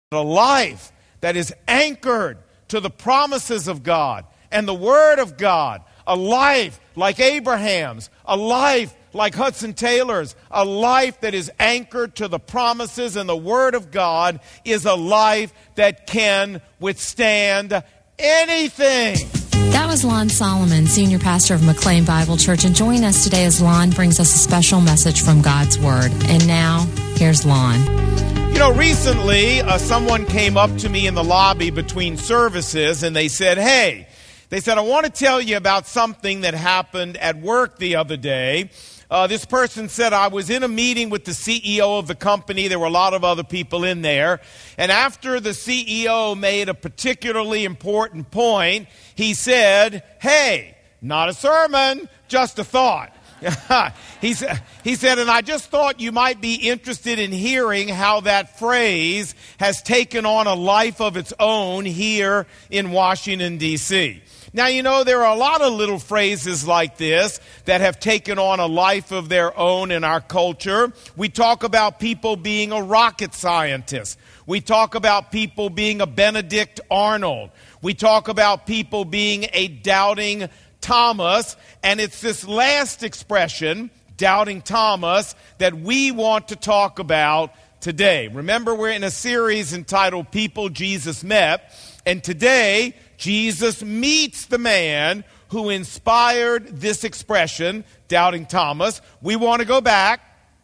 A life that is anchored to the promises of God and the Word of God. A life like Abraham's. A life like Hudson Taylor's. A life that is anchored to the promises and the Word of God is a life that can withstand anything. That was Lon Solomon, Senior Pastor of McLean Bible Church. And join us today as Lon brings us a special message from God's Word. And now, here's Lon. You know, recently, someone came up to me in the lobby between services and they said, I want to tell you about something that happened at work the other day. This person said, I was in a meeting with the CEO of the company. There were a lot of other people in there. And after the CEO made a particularly important point, he said, hey, not a sermon, just a thought. He said, and I just thought you might be interested in hearing how that phrase has taken on a life of its own here in Washington, D.C. Now, you know, there are a lot of little phrases like this that have taken on a life of their own in our culture. We talk about people being a rocket scientist. We talk about people being a Benedict Arnold. We talk about people being a doubting Thomas, and it's this last expression, doubting Thomas, that we want to talk about today. Remember, we're in a series entitled People Jesus Met, and today Jesus meets the man who inspired this expression, doubting Thomas. We want to go back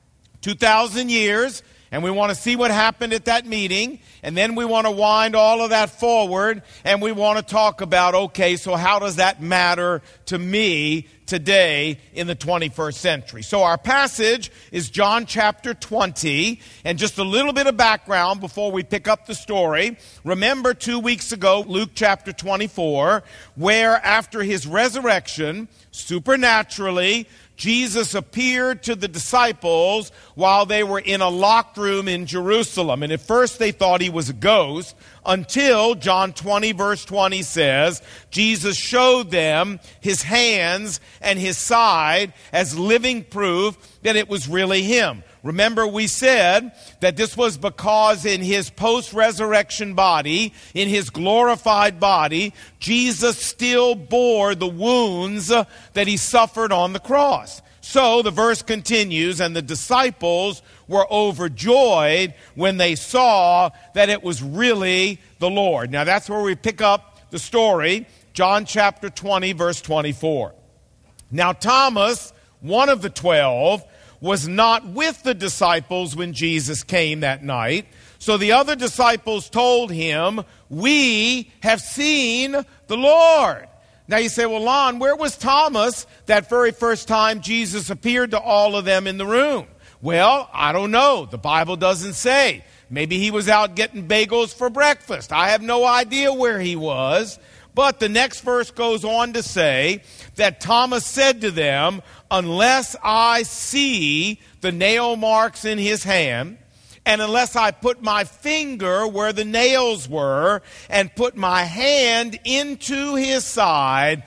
2,000 years, and we want to see what happened at that meeting, and then we want to wind all of that forward, and we want to talk about, okay, so how does that matter to me today in the 21st century? So our passage is John chapter 20, and just a little bit of background before we pick up the story. Remember 2 weeks ago, Luke chapter 24, where after his resurrection, supernaturally, Jesus appeared to the disciples while they were in a locked room in Jerusalem. And at first they thought he was a ghost until John 20 verse 20 says, Jesus showed them his hands and his side as living proof that it was really him. Remember, we said that this was because in his post-resurrection body, in his glorified body, Jesus still bore the wounds that he suffered on the cross. So the verse continues, and the disciples were overjoyed when they saw that it was really the Lord. Now that's where we pick up the story, John chapter 20, verse 24. Now Thomas, one of the 12, was not with the disciples when Jesus came that night. So the other disciples told him, we have seen the Lord. Now you say, well, Lon, where was Thomas that very first time Jesus appeared to all of them in the room? Well, I don't know. The Bible doesn't say. Maybe he was out getting bagels for breakfast. I have no idea where he was. But the next verse goes on to say that Thomas said to them, unless I see the nail marks in his hand, and unless I put my finger where the nails were and put my hand into his side,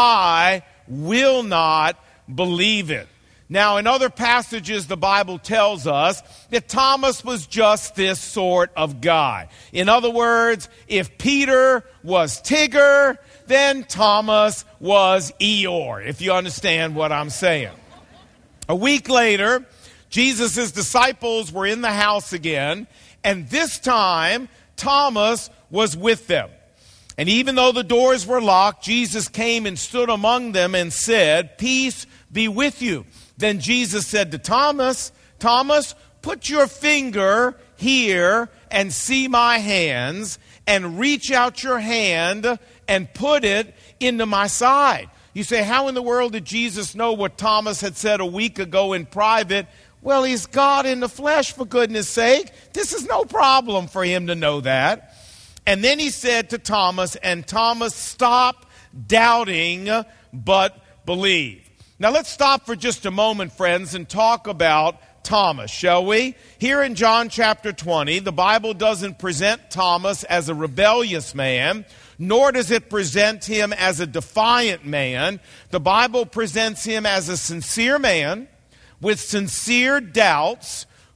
I will not believe it. Now, in other passages, the Bible tells us that Thomas was just this sort of guy. In other words, if Peter was Tigger, then Thomas was Eeyore, if you understand what I'm saying. A week later, Jesus' disciples were in the house again, and this time, Thomas was with them. And even though the doors were locked, Jesus came and stood among them and said, peace be with you. Then Jesus said to Thomas, Thomas, put your finger here and see my hands, and reach out your hand and put it into my side. You say, how in the world did Jesus know what Thomas had said a week ago in private? Well, he's God in the flesh, for goodness sake. This is no problem for him to know that. And then he said to Thomas, and Thomas, stop doubting, but believe. Now let's stop for just a moment, friends, and talk about Thomas, shall we? Here in John chapter 20, the Bible doesn't present Thomas as a rebellious man, nor does it present him as a defiant man. The Bible presents him as a sincere man with sincere doubts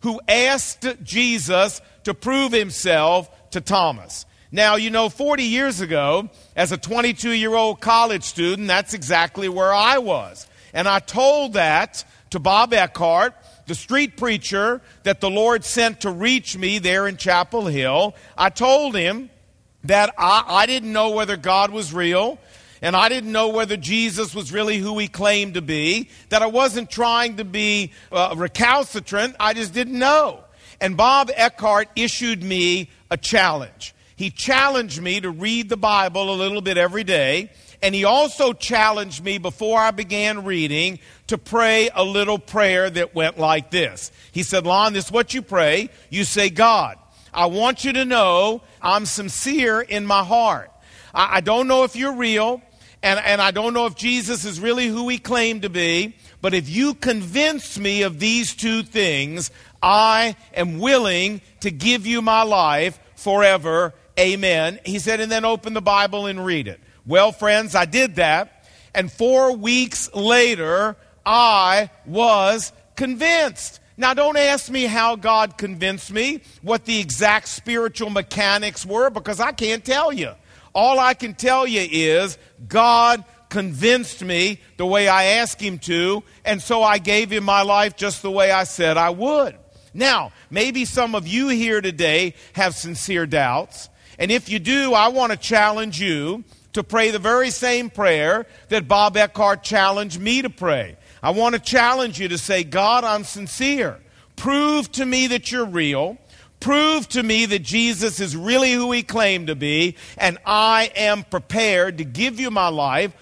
who asked Jesus to prove himself to Thomas. Now, 40 years ago, as a 22-year-old college student, that's exactly where I was. And I told that to Bob Eckhart, the street preacher that the Lord sent to reach me there in Chapel Hill. I told him that I didn't know whether God was real, and I didn't know whether Jesus was really who he claimed to be, that I wasn't trying to be recalcitrant, I just didn't know. And Bob Eckhart issued me a challenge. He challenged me to read the Bible a little bit every day, and he also challenged me before I began reading to pray a little prayer that went like this. He said, Lon, this is what you pray. You say, God, I want you to know I'm sincere in my heart. I don't know if you're real, and I don't know if Jesus is really who he claimed to be, but if you convince me of these two things, I am willing to give you my life forever. Amen. He said, and then open the Bible and read it. Well, friends, I did that, and 4 weeks later, I was convinced. Now, don't ask me how God convinced me, what the exact spiritual mechanics were, because I can't tell you. All I can tell you is God convinced me the way I asked him to, and so I gave him my life just the way I said I would. Now, maybe some of you here today have sincere doubts, and if you do, I want to challenge you to pray the very same prayer that Bob Eckhart challenged me to pray. I want to challenge you to say, God, I'm sincere. Prove to me that you're real. Prove to me that Jesus is really who he claimed to be, and I am prepared to give you my life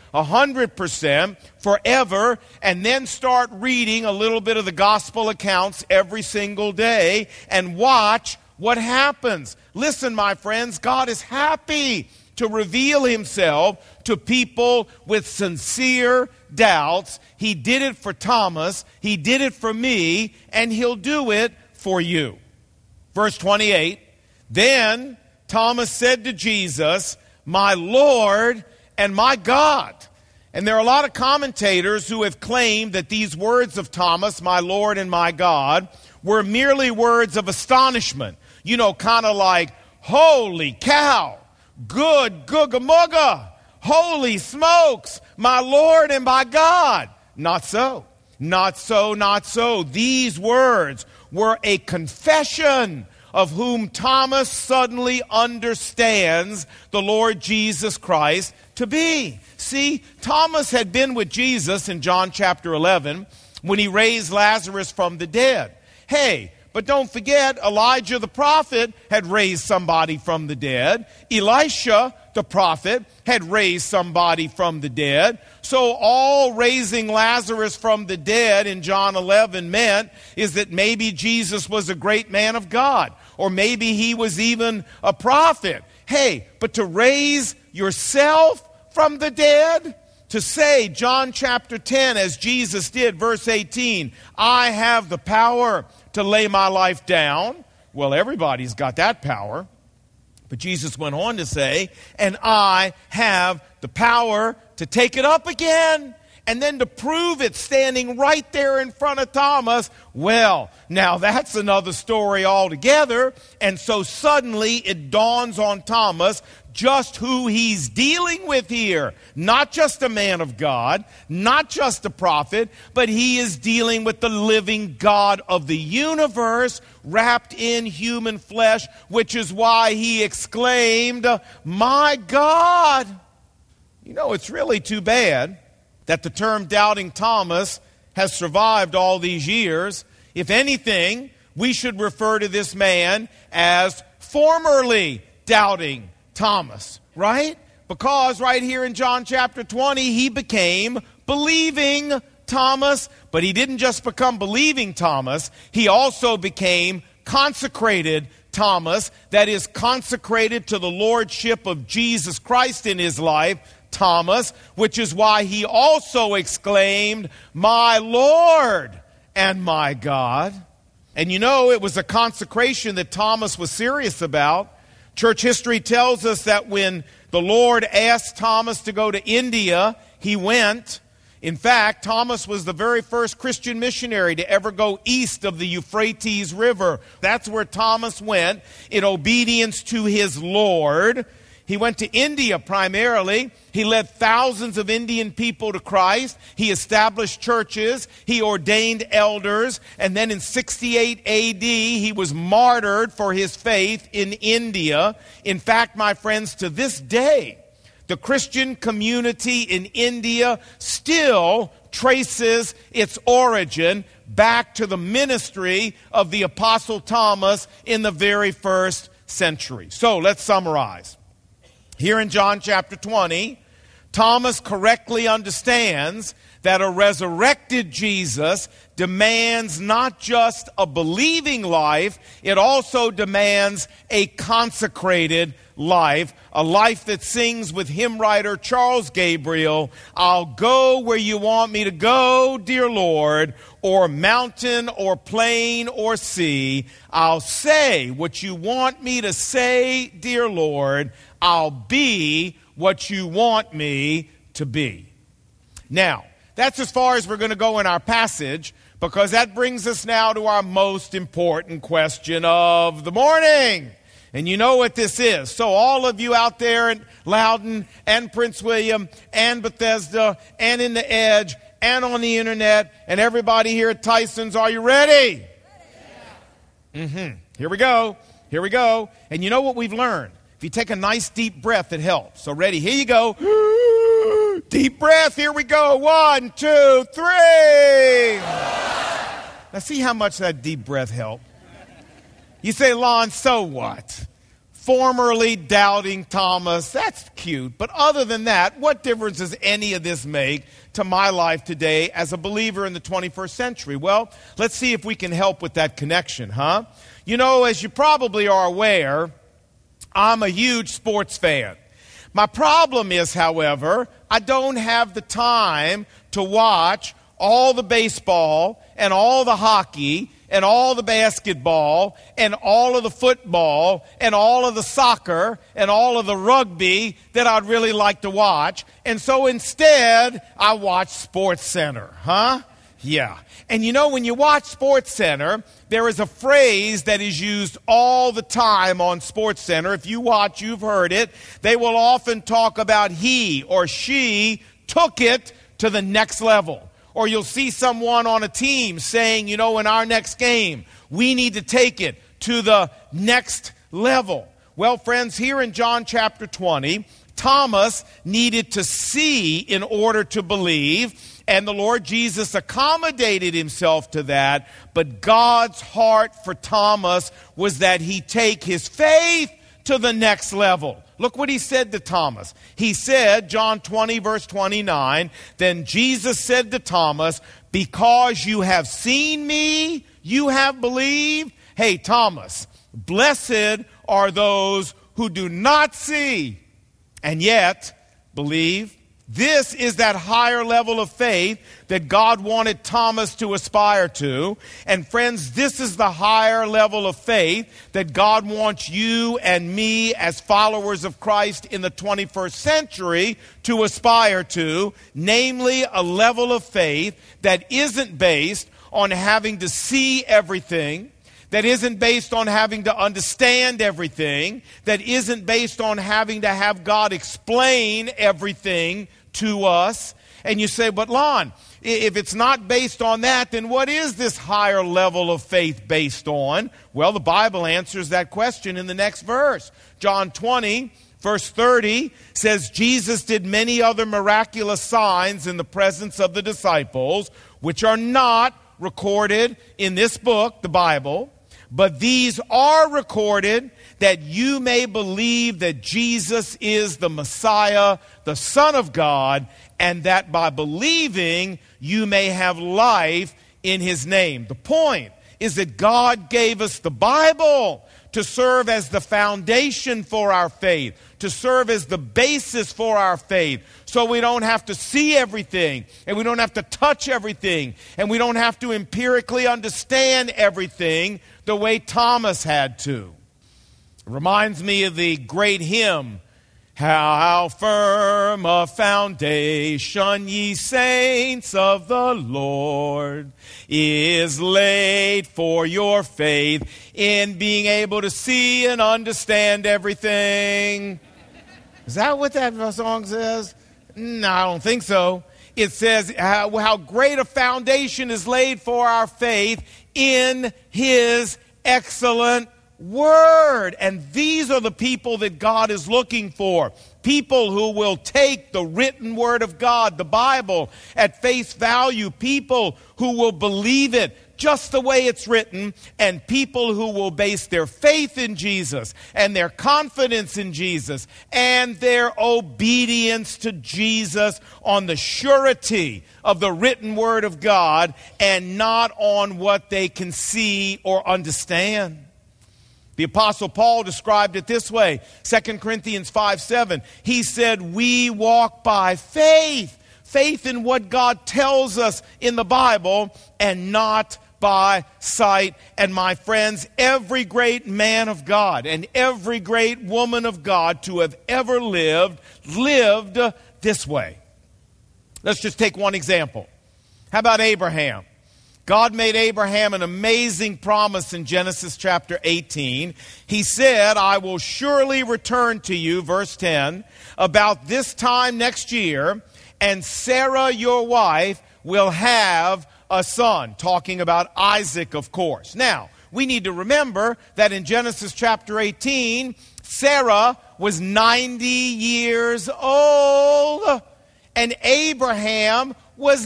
100% forever, and then start reading a little bit of the gospel accounts every single day and watch what happens. Listen, my friends, God is happy to reveal himself to people with sincere doubts. He did it for Thomas, he did it for me, and he'll do it for you. Verse 28, then Thomas said to Jesus, my Lord and my God. And there are a lot of commentators who have claimed that these words of Thomas, my Lord and my God, were merely words of astonishment. Kind of like, holy cow, good googa-mooga, holy smokes, my Lord and my God. Not so. Not so, not so. These words were a confession of whom Thomas suddenly understands the Lord Jesus Christ to be. See, Thomas had been with Jesus in John chapter 11 when he raised Lazarus from the dead. Hey, but don't forget, Elijah the prophet had raised somebody from the dead. Elisha the prophet had raised somebody from the dead. So all raising Lazarus from the dead in John 11 meant is that maybe Jesus was a great man of God, or maybe he was even a prophet. Hey, but to raise yourself from the dead, to say, John chapter 10, as Jesus did, verse 18, I have the power to lay my life down. Well, everybody's got that power. But Jesus went on to say, and I have the power to take it up again. And then to prove it standing right there in front of Thomas, well, now that's another story altogether. And so suddenly it dawns on Thomas just who he's dealing with here. Not just a man of God, not just a prophet, but he is dealing with the living God of the universe wrapped in human flesh, which is why he exclaimed, my God. It's really too bad that the term doubting Thomas has survived all these years. If anything, we should refer to this man as formerly doubting Thomas, right? Because right here in John chapter 20, he became believing Thomas, but he didn't just become believing Thomas, he also became consecrated Thomas, that is consecrated to the lordship of Jesus Christ in his life, Thomas, which is why he also exclaimed, my Lord and my God. And it was a consecration that Thomas was serious about. Church history tells us that when the Lord asked Thomas to go to India, he went. In fact, Thomas was the very first Christian missionary to ever go east of the Euphrates River. That's where Thomas went in obedience to his Lord. He went to India primarily. He led thousands of Indian people to Christ. He established churches. He ordained elders. And then in 68 AD, he was martyred for his faith in India. In fact, my friends, to this day, the Christian community in India still traces its origin back to the ministry of the Apostle Thomas in the very first century. So let's summarize. Here in John chapter 20, Thomas correctly understands that a resurrected Jesus demands not just a believing life, it also demands a consecrated life, a life that sings with hymn writer Charles Gabriel, "I'll go where you want me to go, dear Lord, or mountain or plain or sea. I'll say what you want me to say, dear Lord. I'll be what you want me to be." Now, that's as far as we're going to go in our passage, because that brings us now to our most important question of the morning. And you know what this is. So all of you out there in Loudon and Prince William and Bethesda and in the Edge and on the internet and everybody here at Tyson's, are you ready? Here we go. Here we go. And you know what we've learned? If you take a nice deep breath, it helps. So ready? Here you go. Deep breath. Here we go. 1, 2, 3. Now see how much that deep breath helped. You say, Lon, so what? Formerly doubting Thomas, that's cute. But other than that, what difference does any of this make to my life today as a believer in the 21st century? Well, let's see if we can help with that connection, huh? You know, as you probably are aware, I'm a huge sports fan. My problem is, however, I don't have the time to watch all the baseball and all the hockey and all the basketball and all of the football and all of the soccer and all of the rugby that I'd really like to watch. And so instead, I watch SportsCenter, huh? Yeah. And you know, when you watch SportsCenter, there is a phrase that is used all the time on SportsCenter. If you watch, you've heard it. They will often talk about he or she took it to the next level. Or you'll see someone on a team saying, you know, in our next game, we need to take it to the next level. Well, friends, here in John chapter 20, Thomas needed to see in order to believe. And the Lord Jesus accommodated himself to that. But God's heart for Thomas was that he take his faith to the next level. Look what he said to Thomas. He said, John 20, verse 29, then Jesus said to Thomas, because you have seen me, you have believed. Hey, Thomas, blessed are those who do not see and yet believe. This is that higher level of faith that God wanted Thomas to aspire to. And friends, this is the higher level of faith that God wants you and me as followers of Christ in the 21st century to aspire to. Namely, a level of faith that isn't based on having to see everything, that isn't based on having to understand everything, that isn't based on having to have God explain everything to us. And you say, but Lon, if it's not based on that, then what is this higher level of faith based on? Well, the Bible answers that question in the next verse. John 20, verse 30 says, Jesus did many other miraculous signs in the presence of the disciples, which are not recorded in this book, the Bible, but these are recorded that you may believe that Jesus is the Messiah, the Son of God, and that by believing you may have life in his name. The point is that God gave us the Bible to serve as the foundation for our faith, to serve as the basis for our faith, so we don't have to see everything, and we don't have to touch everything, and we don't have to empirically understand everything the way Thomas had to. It reminds me of the great hymn, How firm a foundation, ye saints of the Lord, is laid for your faith in being able to see and understand everything. Is that what that song says? No, I don't think so. It says how great a foundation is laid for our faith in His excellent Word. And these are the people that God is looking for. People who will take the written Word of God, the Bible, at face value. People who will believe it just the way it's written. And people who will base their faith in Jesus and their confidence in Jesus and their obedience to Jesus on the surety of the written Word of God and not on what they can see or understand. The Apostle Paul described it this way, 2 Corinthians 5:7. He said, we walk by faith. Faith in what God tells us in the Bible and not by sight. And my friends, every great man of God and every great woman of God to have ever lived this way. Let's just take one example. How about Abraham? God made Abraham an amazing promise in Genesis chapter 18. He said, I will surely return to you, verse 10, about this time next year, and Sarah, your wife, will have a son. Talking about Isaac, of course. Now, we need to remember that in Genesis chapter 18, Sarah was 90 years old, and Abraham was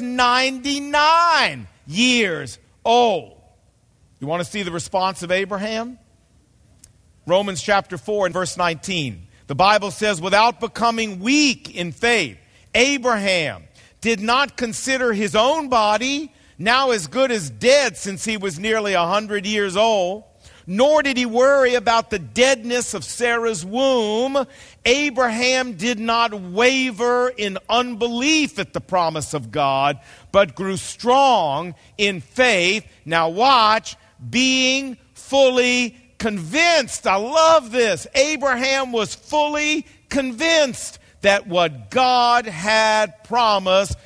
99 years old. You want to see the response of Abraham? Romans chapter 4 and verse 19. The Bible says, without becoming weak in faith, Abraham did not consider his own body now as good as dead, since he was nearly 100 years old, nor did he worry about the deadness of Sarah's womb. Abraham did not waver in unbelief at the promise of God, but grew strong in faith. Now watch, being fully convinced. I love this. Abraham was fully convinced that what God had promised,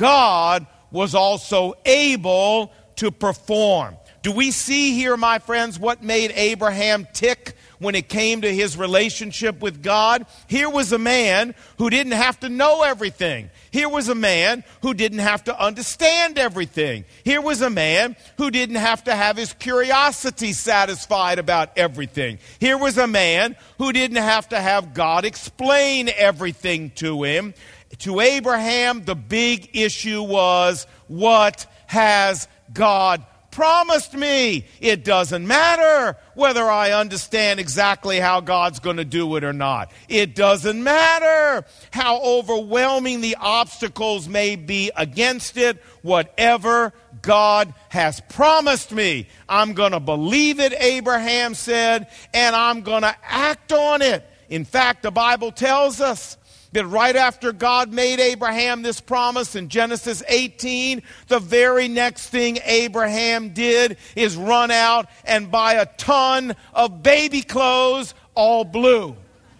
God was also able to perform. Do we see here, my friends, what made Abraham tick when it came to his relationship with God? Here was a man who didn't have to know everything. Here was a man who didn't have to understand everything. Here was a man who didn't have to have his curiosity satisfied about everything. Here was a man who didn't have to have God explain everything to him. To Abraham, the big issue was, what has God promised me? It doesn't matter whether I understand exactly how God's going to do it or not. It doesn't matter how overwhelming the obstacles may be against it. Whatever God has promised me, I'm going to believe it, Abraham said, and I'm going to act on it. In fact, the Bible tells us that right after God made Abraham this promise in Genesis 18, the very next thing Abraham did is run out and buy a ton of baby clothes, all blue.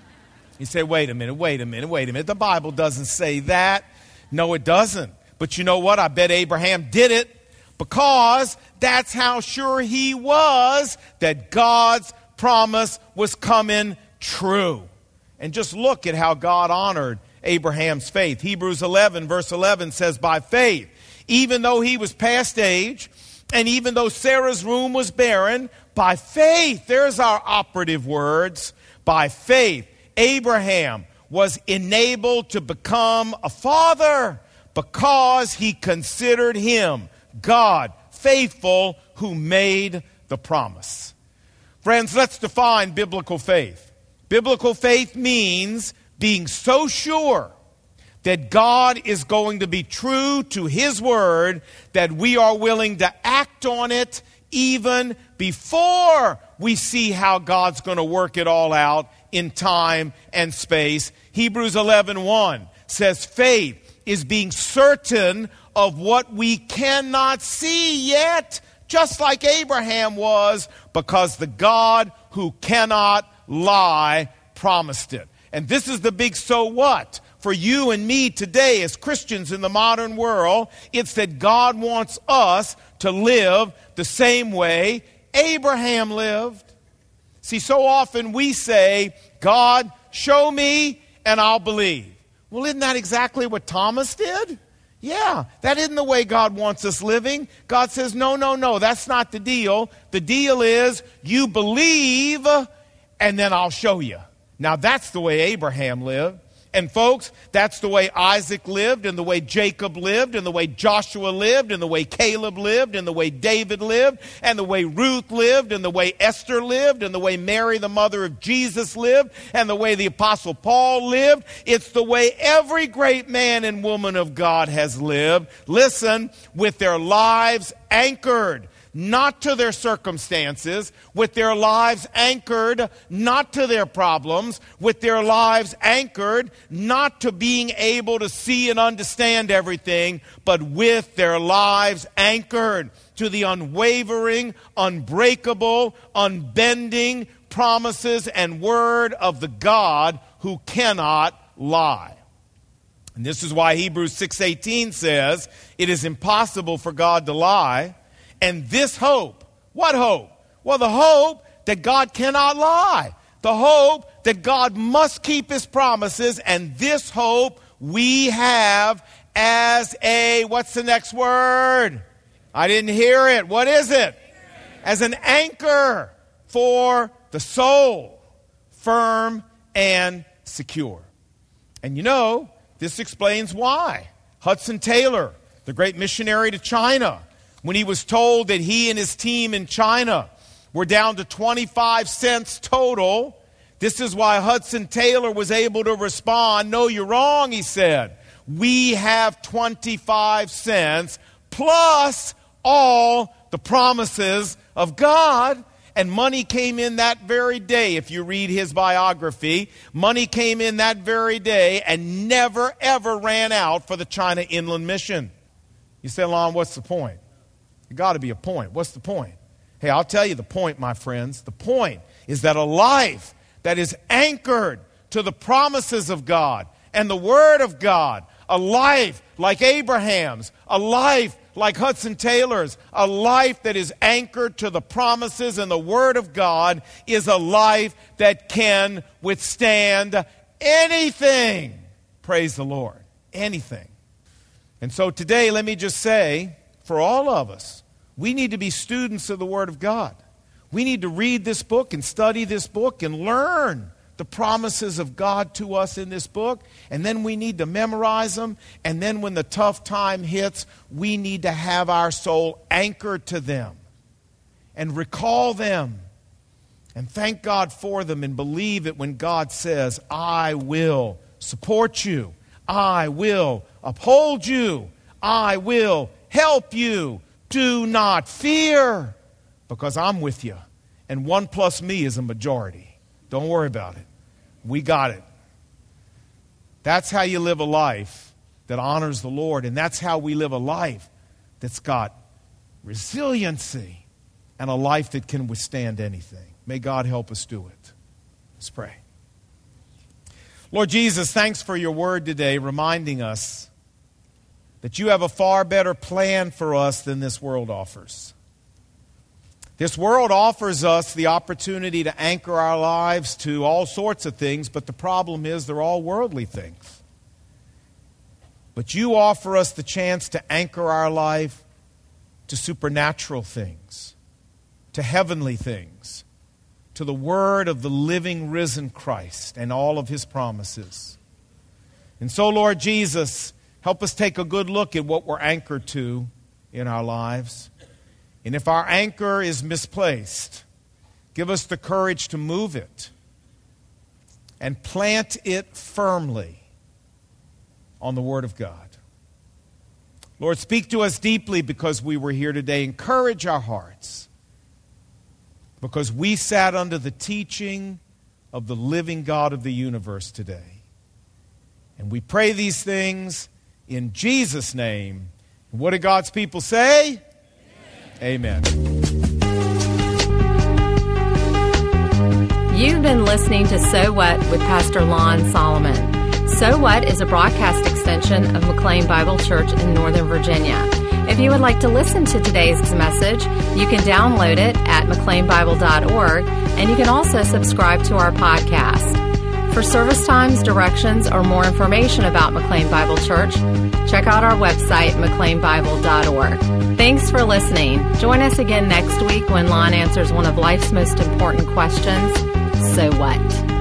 You say, wait a minute. The Bible doesn't say that. No, it doesn't. But you know what? I bet Abraham did it because that's how sure he was that God's promise was coming true. And just look at how God honored Abraham's faith. Hebrews 11, verse 11 says, by faith, even though he was past age, and even though Sarah's womb was barren, by faith, there's our operative words, by faith, Abraham was enabled to become a father because he considered him, God, faithful, who made the promise. Friends, let's define biblical faith. Biblical faith means being so sure that God is going to be true to His word that we are willing to act on it even before we see how God's going to work it all out in time and space. Hebrews 11:1 says faith is being certain of what we cannot see yet, just like Abraham was, because the God who cannot lie promised it. And this is the big so what for you and me today as Christians in the modern world. It's that God wants us to live the same way Abraham lived. See, so often we say, God, show me and I'll believe. Well, isn't that exactly what Thomas did? Yeah, that isn't the way God wants us living. God says, no, that's not the deal. The deal is you believe and then I'll show you. Now, that's the way Abraham lived. And folks, that's the way Isaac lived, and the way Jacob lived, and the way Joshua lived, and the way Caleb lived, and the way David lived, and the way Ruth lived, and the way Esther lived, and the way Mary, the mother of Jesus, lived, and the way the Apostle Paul lived. It's the way every great man and woman of God has lived. Listen, with their lives anchored not to their circumstances, with their lives anchored not to their problems, with their lives anchored not to being able to see and understand everything, but with their lives anchored to the unwavering, unbreakable, unbending promises and word of the God who cannot lie. And this is why Hebrews 6:18 says, it is impossible for God to lie. And this hope, what hope? Well, the hope that God cannot lie. The hope that God must keep his promises. And this hope we have as a, what's the next word? I didn't hear it. What is it? As an anchor for the soul, firm and secure. And you know, this explains why. Hudson Taylor, the great missionary to China, when he was told that he and his team in China were down to 25 cents total, this is why Hudson Taylor was able to respond, no, you're wrong, he said. We have 25 cents plus all the promises of God. And money came in that very day. If you read his biography, money came in that very day and never, ever ran out for the China Inland Mission. You say, Lon, what's the point? There's got to be a point. What's the point? Hey, I'll tell you the point, my friends. The point is that a life that is anchored to the promises of God and the Word of God, a life like Abraham's, a life like Hudson Taylor's, a life that is anchored to the promises and the Word of God is a life that can withstand anything. Praise the Lord. Anything. And so today, let me just say, for all of us, we need to be students of the Word of God. We need to read this book and study this book and learn the promises of God to us in this book. And then we need to memorize them. And then when the tough time hits, we need to have our soul anchored to them and recall them and thank God for them and believe it when God says, I will support you. I will uphold you. I will help you. Do not fear, because I'm with you. And 1 plus me is a majority. Don't worry about it. We got it. That's how you live a life that honors the Lord. And that's how we live a life that's got resiliency and a life that can withstand anything. May God help us do it. Let's pray. Lord Jesus, thanks for your word today, reminding us that you have a far better plan for us than this world offers. This world offers us the opportunity to anchor our lives to all sorts of things, but the problem is they're all worldly things. But you offer us the chance to anchor our life to supernatural things, to heavenly things, to the word of the living, risen Christ and all of his promises. And so, Lord Jesus, help us take a good look at what we're anchored to in our lives. And if our anchor is misplaced, give us the courage to move it and plant it firmly on the Word of God. Lord, speak to us deeply because we were here today. Encourage our hearts because we sat under the teaching of the living God of the universe today. And we pray these things in Jesus' name. What did God's people say? Amen. You You've been listening to So What with Pastor Lon Solomon. So What is a broadcast extension of McLean Bible Church in Northern Virginia. If you would like to listen to today's message, you can download it at mcleanbible.org, and you can also subscribe to our podcast. For service times, directions, or more information about McLean Bible Church, check out our website, mcleanbible.org. Thanks for listening. Join us again next week when Lon answers one of life's most important questions, so what?